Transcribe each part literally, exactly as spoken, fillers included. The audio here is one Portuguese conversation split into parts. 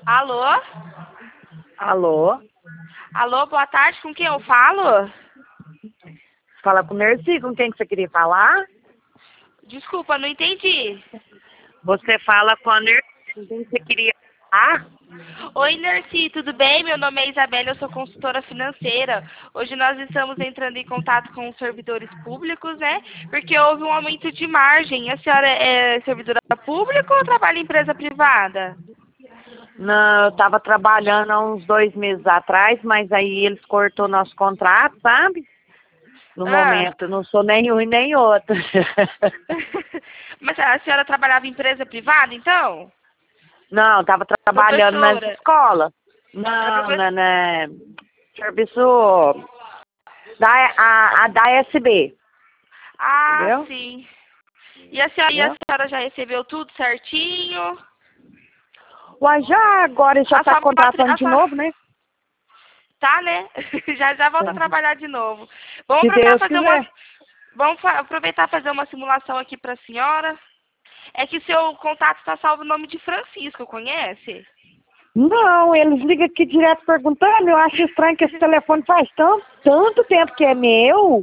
Alô? Alô? Alô, boa tarde, com quem eu falo? Fala com o Nercy, com quem que você queria falar? Desculpa, não entendi. Você fala com a Nercy, com quem você queria falar? Oi, Nercy, tudo bem? Meu nome é Isabela, eu sou consultora financeira. Hoje nós estamos entrando em contato com os servidores públicos, né? Porque houve um aumento de margem. A senhora é servidora pública ou trabalha em empresa privada? Não, eu estava trabalhando há uns dois meses atrás, mas aí eles cortou nosso contrato, sabe? No Ah. momento, eu não sou nem um e nem outro. Mas a senhora trabalhava em empresa privada, então? Não, estava trabalhando nas Professora? escolas. Era Não, profe- na, na serviço da, a, a da S B, Ah, entendeu? sim. E a senhora, e a Entendeu? senhora já recebeu tudo certinho? Uai, já agora já A está sua pátria, contratando a de sua... novo, né? Tá, né? Já já volta a trabalhar de novo. Vamos Se aproveitar Deus fazer uma quiser. Vamos fa- aproveitar fazer uma simulação aqui para a senhora. É que seu contato está salvo o nome de Francisco, conhece? Não, eles ligam aqui direto perguntando. Eu acho estranho que esse telefone faz tanto, tanto tempo que é meu.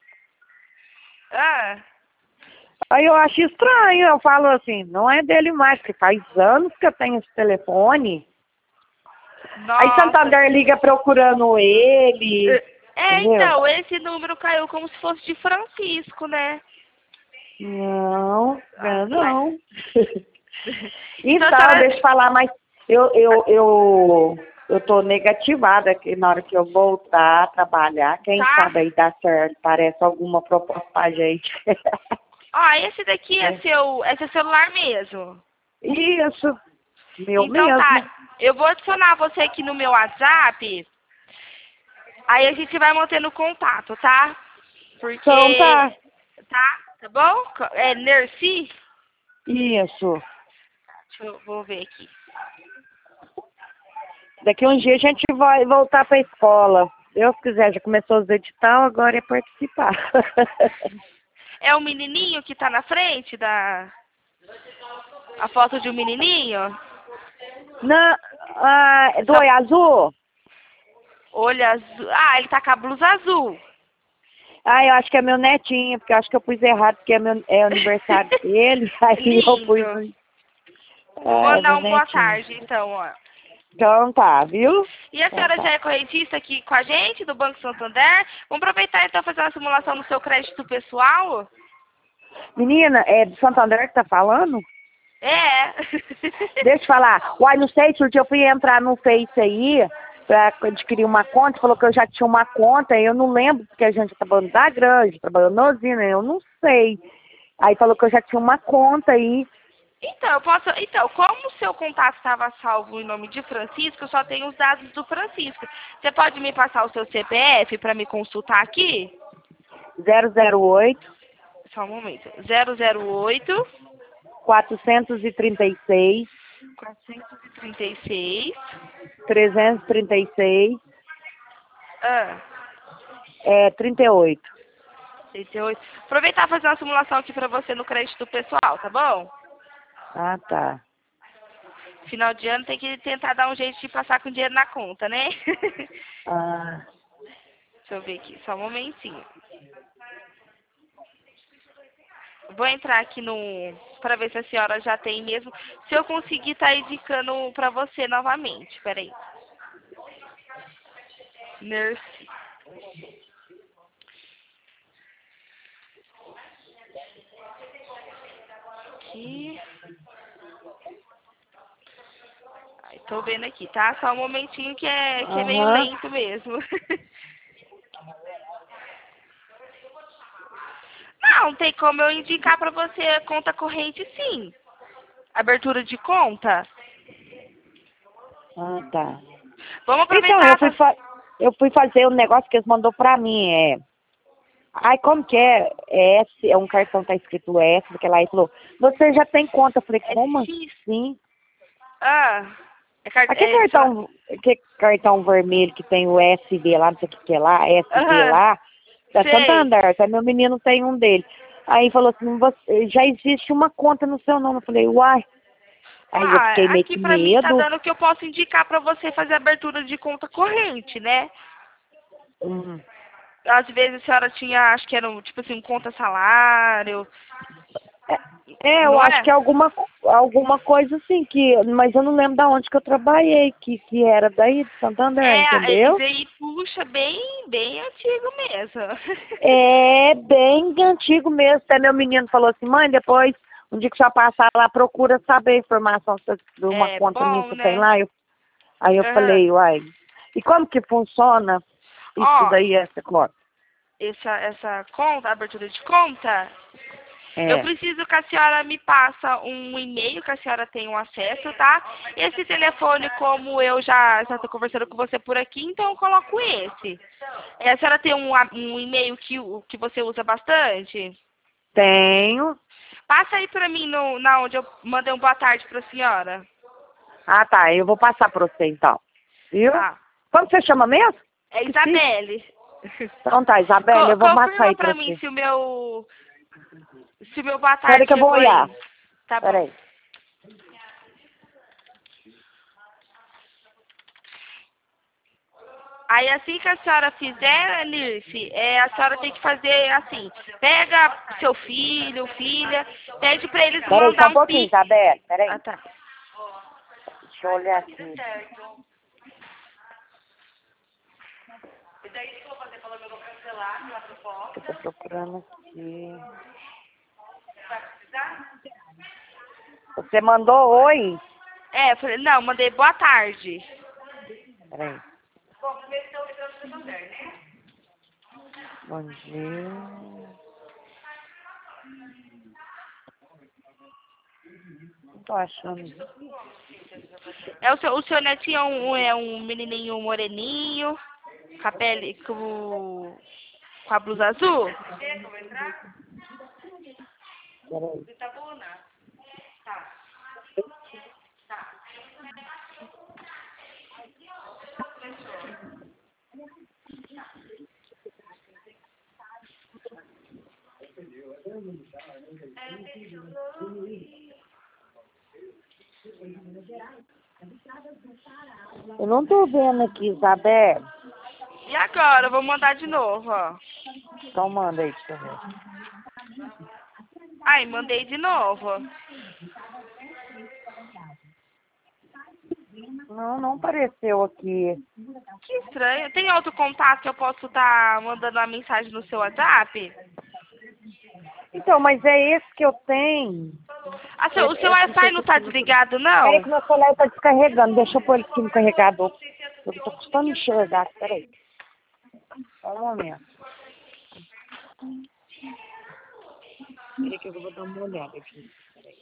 Ah, Aí eu acho estranho. Eu falo assim, não é dele mais, porque faz anos que eu tenho esse telefone. Aí nossa. Santander liga procurando ele, É, entendeu? então, esse número caiu como se fosse de Francisco, né? Não, Ah, não, mas... não. Então a Então, deixa senhora... eu falar, mas eu, eu, eu, eu tô negativada que na hora que eu voltar a trabalhar, quem Tá? sabe aí dá certo, parece alguma proposta pra gente. Ó, esse daqui é É. seu, é seu celular mesmo. Isso, meu Então mesmo. tá, eu vou adicionar você aqui no meu WhatsApp, aí a gente vai mantendo contato, tá? Então tá, Porque, tá? Tá bom? É Nercy? isso. Deixa eu vou ver aqui. Daqui um dia a gente vai voltar pra escola. Se Deus quiser, já começou os edital, agora é participar. É o menininho que tá na frente da... A foto de um menininho? Não, ah, do Só olho azul? olho azul. Ah, ele tá com a blusa azul. Ah, eu acho que é meu netinho, porque eu acho que eu pus errado, porque é, meu, é aniversário dele, aí eu pus... Lindo. Vou Ah, é meu mandar um boa netinho. tarde, então, ó. Então tá, viu? E a Então senhora já tá. é correntista aqui com a gente, do Banco Santander? Vamos aproveitar então e fazer uma simulação no seu crédito pessoal? Menina, é de Santander que tá falando? É. Deixa eu falar. Uai, não sei, se eu fui entrar no Face aí pra adquirir uma conta, falou que eu já tinha uma conta, eu não lembro, porque a gente tá trabalhando da grande, trabalhando na usina, eu não sei. Aí falou que eu já tinha uma conta aí. Então, eu posso. Então, como o seu contato estava salvo em nome de Francisco, eu só tenho os dados do Francisco. Você pode me passar o seu C P F para me consultar aqui? zero zero oito, Só um momento. Zero zero oito, quatrocentos e trinta e seis, quatrocentos e trinta e seis. trezentos e trinta e seis, Ah, é, trinta e oito. trinta e oito. Aproveitar e fazer uma simulação aqui para você no crédito pessoal, tá bom? Ah, tá. Final de ano tem que tentar dar um jeito de passar com dinheiro na conta, né? Ah, Deixa eu ver aqui, só um momentinho. Vou entrar aqui no para ver se a senhora já tem mesmo. Se eu conseguir tá indicando para você novamente. Peraí. Nurse. Aqui. Ai, tô vendo aqui, tá? Só um momentinho que é, que é meio aham. lento mesmo. Não, tem como eu indicar para você a conta corrente, sim. Abertura de conta. Ah, tá. Vamos Então, eu aproveitar fui, pra... fa eu fui fazer um negócio que eles mandou pra mim, é... Ai, como que é? É S, é um cartão tá escrito S, porque lá ele falou, você já tem conta? Eu falei, É como X. assim? Ah, é, car... Aquele é só... cartão, que cartão vermelho que tem o S B lá, não sei o que que é lá, S B Aham, lá, da sei. Santander, tá? Meu menino tem um dele. Aí falou assim, você, já existe uma conta no seu nome. Eu falei, uai. Aí eu Ah, fiquei meio aqui com pra mim tá medo. dando que eu posso indicar pra você fazer abertura de conta corrente, né? Hum. Às vezes a senhora tinha, acho que era, um, tipo assim, um conta salário, É, eu não acho é? que é alguma, alguma coisa assim, que, mas eu não lembro da onde que eu trabalhei, que, que era daí de Santander, É, isso entendeu? aí puxa bem, bem antigo mesmo. É bem antigo mesmo. Até meu menino falou assim, mãe, depois, um dia que já passar lá, procura saber a informação se- de uma É conta minha bom, que tem né? lá. Eu, aí eu Aham. falei, uai, e como que funciona isso Ó, daí, essa conta? essa, essa conta, abertura de conta, eu É, preciso que a senhora me passe um e-mail que a senhora tenha um acesso, tá? Esse telefone, como eu já estou conversando com você por aqui, então eu coloco esse. É, a senhora tem um, a- um e-mail que, o- que você usa bastante? tenho. Passa aí pra mim no, na onde eu mandei um boa tarde pra senhora. Ah, tá, eu vou passar para você então. Viu? Tá. Como você chama mesmo? É Esqueci. Isabelle. Então tá, Isabela, Co- eu vou passar confirma aí pra para mim você. se o meu se o meu boa Espera tarde que eu vou chegou olhar. aí. Tá Espera bom. aí. Aí assim que a senhora fizer, Nirce, é, a senhora tem que fazer assim, pega seu filho, filha, pede pra eles Espera aí, só mandar um um pouquinho, pix. Isabela. Espera Ah, aí. tá. Deixa eu olhar aqui. Eu tô procurando aqui. Você mandou oi? É, eu falei, não, mandei boa tarde. Peraí. Bom dia. Não tô achando. É o seu, o seu netinho é um, é um menininho moreninho, com a pele, com, com a blusa azul? Peraí. Eu não tô vendo aqui, Isabel. E agora? Eu vou mandar de novo, ó. Então manda aí, deixa eu ver. Ai, mandei de novo. Não, não apareceu aqui. Que estranho. Tem outro contato que eu posso estar mandando uma mensagem no seu WhatsApp? Então, mas é esse que eu tenho. Ah, seu, o Esse, seu esse, Wi-Fi não esse tá aqui. desligado, Peraí não? que meu celular tá descarregando. Deixa eu pôr ele aqui no carregador. Eu tô custando enxergar. Peraí. Só um momento. Peraí que eu vou dar uma olhada aqui.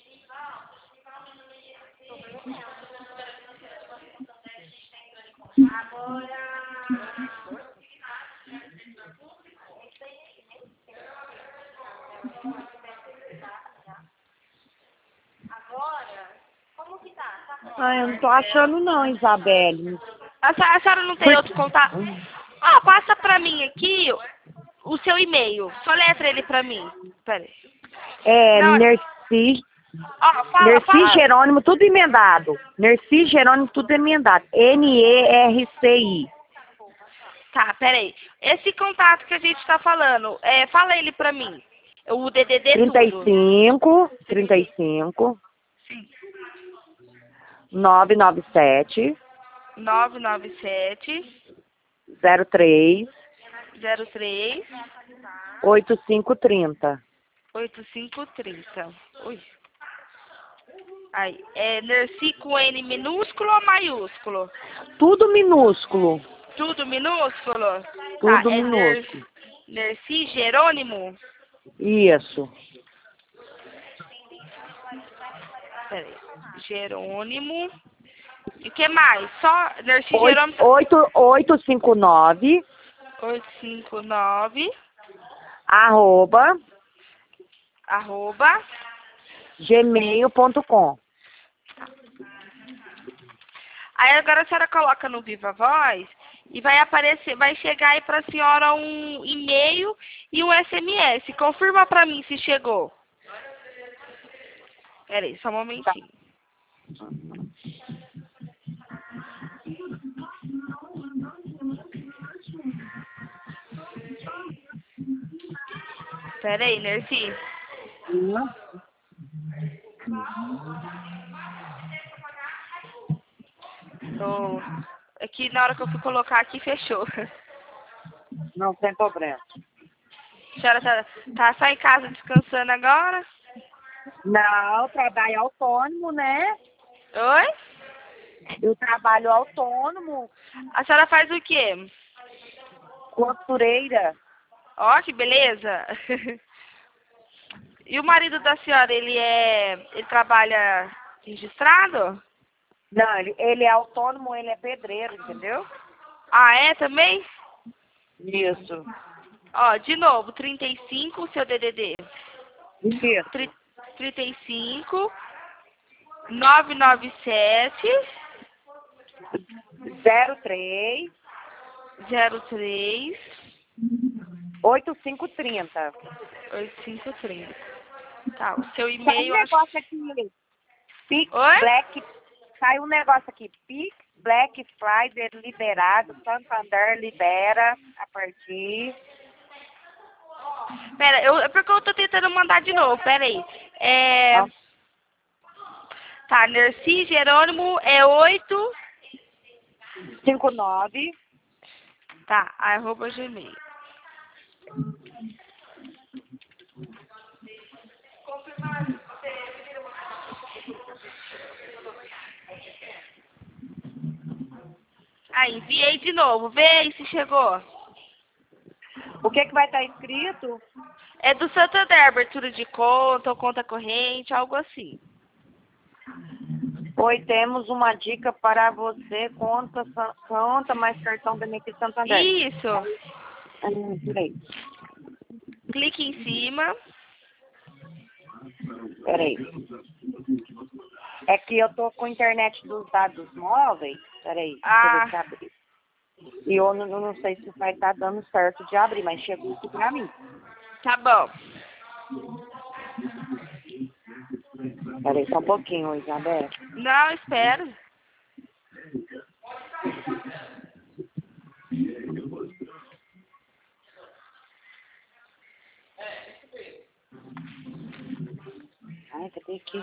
Ah, eu não tô achando não, Isabelle. A, se- a senhora não tem outro contato? Ah, passa pra mim aqui o seu e-mail. Soletra ele pra mim. Pera aí. É, Não, Nerci, ó, fala, Nerci fala. Jerônimo, tudo emendado. Nerci Jerônimo, tudo emendado. N E R C I. Tá, pera aí. Esse contato que a gente tá falando, é, fala ele pra mim. O D D D trinta e tudo. cinco, trinta e cinco, nove nove sete, nove nove sete zero três, zero três oito cinco trinta. oito cinco trinta. Ui. Aí, é Nerci com N minúsculo ou maiúsculo? Tudo minúsculo. Tudo minúsculo? Tá, Tudo é Ner, minúsculo. Nerci Jerônimo? Isso. Peraí. Jerônimo. E o que mais? Só Nerci Jerônimo oito oito cinco nove, oito cinco nove arroba, arroba. gmail ponto com. Aí agora a senhora coloca no Viva Voz e vai aparecer, vai chegar aí pra senhora um e-mail e um S M S. Confirma pra mim se chegou. Peraí, só um momentinho. Pera aí, Nerci. Hum. Oh, é que na hora que eu fui colocar aqui, fechou. Não tem problema. A senhora tá, tá só em casa descansando agora? Não, trabalho autônomo, né? Oi? Eu trabalho autônomo, A senhora faz o quê? costureira. Ó, que beleza. E o marido da senhora, ele é... ele trabalha registrado? Não, ele, ele é autônomo, ele é pedreiro, entendeu? Ah, é também? Isso. Ó, de novo, trinta e cinco, o seu D D D. Isso. Tri- trinta e cinco, novecentos e noventa e sete, zero três, zero três, oito cinco três zero. oito cinco três. Tá, o seu Sai um e-mail... acho- negócio aqui, Pix Oi? Black, sai um negócio aqui, Pix Black Friday liberado, Santander libera a partir... Pera, eu, é porque eu tô tentando mandar de novo, pera aí. É... Ó, Tá, Nerci Jerônimo é oito... cinco nove, Tá, arroba gmail. Aí, enviei de novo, vê aí se chegou. o que que vai estar escrito? É do Santander, abertura de conta ou conta corrente, algo assim. Oi, temos uma dica para você, conta, sa- conta mais cartão benefício Santander. Isso. Hum, peraí, Clique em cima. peraí. É que eu tô com a internet dos dados móveis, peraí, Ah. deixa eu ver se abrir. E eu não, eu não sei se vai estar dando certo de abrir, mas chegou aqui pra mim. Tá bom. Peraí só um pouquinho, Isabel. Não, espera. Ai, cadê aqui?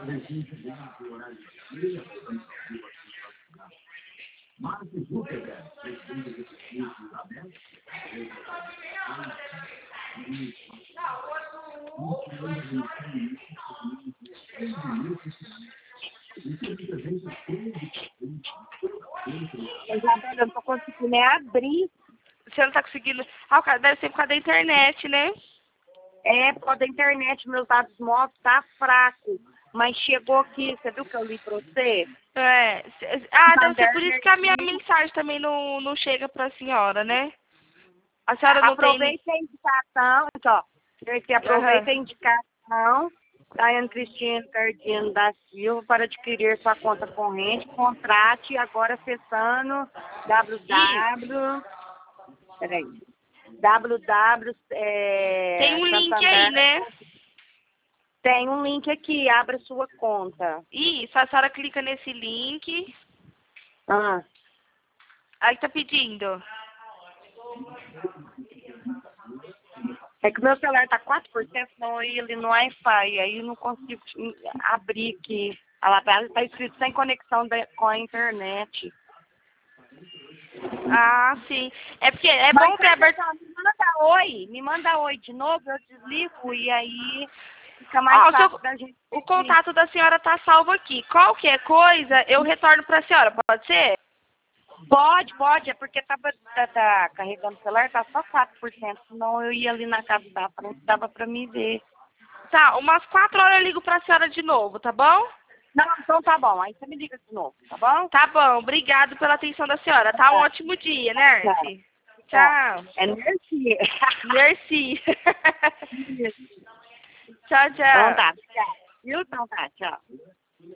Isabel, eu não tô conseguindo nem abrir. Você não tá conseguindo... Ah, o cara deve ser por causa da internet, né? É, por causa da internet, meus dados móveis tá fraco. Mas chegou aqui, você viu que eu li pra você? É. cê- Ah, deve ser por Santander, isso que a minha mensagem também não, não chega pra senhora, né? A senhora não tem... aproveita a indicação, ó. Você aproveita a indicação da Ana Cristina Cardino da Silva para adquirir sua conta corrente. Contrate agora acessando www. Peraí. www. É, Tem um link Santander. aí, né? Tem um link aqui, abra sua conta. Isso, a senhora clica nesse link. Ah, Aí tá pedindo. é que meu celular tá quatro por cento, não ele no Wi-Fi, aí eu não consigo abrir aqui. Ela tá, tá escrito sem conexão da- com a internet. Ah, sim. É porque é Mas bom ter aberto... me manda oi, me manda oi de novo, eu desligo e aí fica mais Ó, o fácil seu- da gente. O contato da senhora tá salvo aqui. Qualquer coisa, eu retorno pra senhora, pode ser? Pode, pode, é porque tava, tá, tá carregando o celular, tá só quatro por cento, senão eu ia ali na casa da frente, dava pra me ver. Tá, umas quatro horas eu ligo pra senhora de novo, tá bom? Não, então tá bom, aí você me liga de novo, tá bom? Tá bom, obrado pela atenção da senhora. Tá um ótimo dia, né, Nercy? Tchau. É Nerci. Nercy. Tchau, Então tchau. tá, tchau. Viu? Então tá, tchau.